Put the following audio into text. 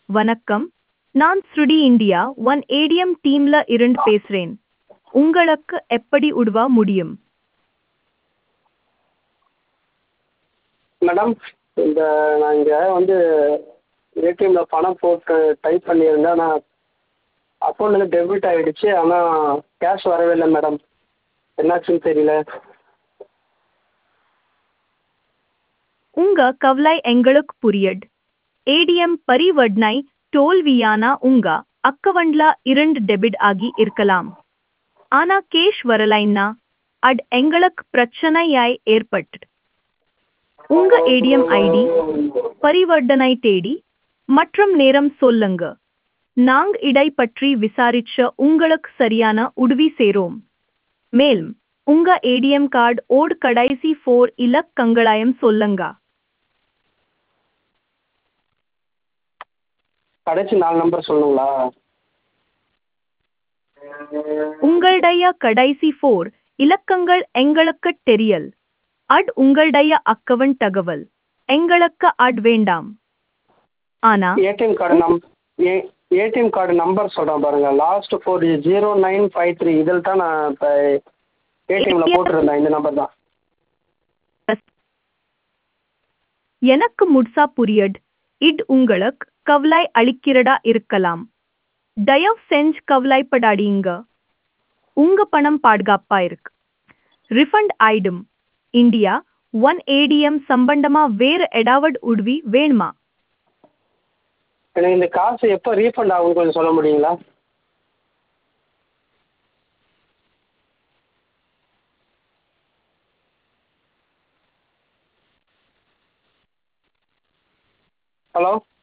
வணக்கம். நான் ஸ்ருடி India one ATM டீம்ல இருந்து பேசுறேன். உங்களுக்கு எப்படி உதவ முடியும்? மேடம், இந்த நான் இங்கே வந்து ஏடிஎம்ல பணம் போட்டு டைப் பண்ணியிருந்தேன். ஆனால் அக்கௌண்ட்லேருந்து டெபிட் ஆகிடுச்சு. ஆனால் கேஷ் வரவே இல்லை மேடம். என்னாச்சுன்னு தெரியல. உங்க கவலை எங்களுக்கு புரியுது. ஏடிஎம் பரிவர்த்தனை தோல்வியானா உங்க அக்கவுண்ட்ல இருந்து டெபிட் ஆகி இருக்கலாம். ஆனா கேஷ் வரலைன்னா அது எங்களுக்கு பிரச்சனையாய் ஏற்பட்டு. உங்க ஏடிஎம் ஐடி, பரிவர்த்தனை தேதி மற்றும் நேரம் சொல்லுங்க. நாங்க இதை பற்றி விசாரிச்ச உங்களுக்கு சரியான உதவி செய்றோம். மேலும் உங்க ஏடிஎம் கார்டு ஓட் கடைசி 4 இலக்கங்களையும் சொல்லுங்க. கடைசி 4 நம்பர் சொல்லணுங்களா? உங்களுடைய கடைசி 4 இலக்கங்கள் எங்களுக்கு தெரியல். அது உங்களுடைய அக்கவுண்ட் தகவல். எங்களுக்கு அது வேண்டாம். ஆனா ஏடிஎம் கார்டு நம்பர் சொல்கிறேன் பாருங்க. லாஸ்ட் 4 0953 இதில் தான் நான் இப்போ ஏடிஎம்ல போட்டிருந்தேன். இந்த நம்பர் தான். எனக்கு முழுசா புரியுது. இது உங்களுக்கு கவலை அளிக்கிறதா இருக்கலாம். தயவு செஞ்சு கவலைப்படாதீங்க. உங்க பணம் பாதுகாப்பா இருக்கு. ரிஃபண்ட் ஆயிடும். இந்தியா ஒன் ஏடிஎம் சம்பந்தமா வேற ஏதாவது உதவி வேணுமா? எனக்கு இந்த காசு எப்போ ரீஃபண்ட் ஆகும்னு கொஞ்சம் சொல்ல முடியுங்களா? ஹலோ.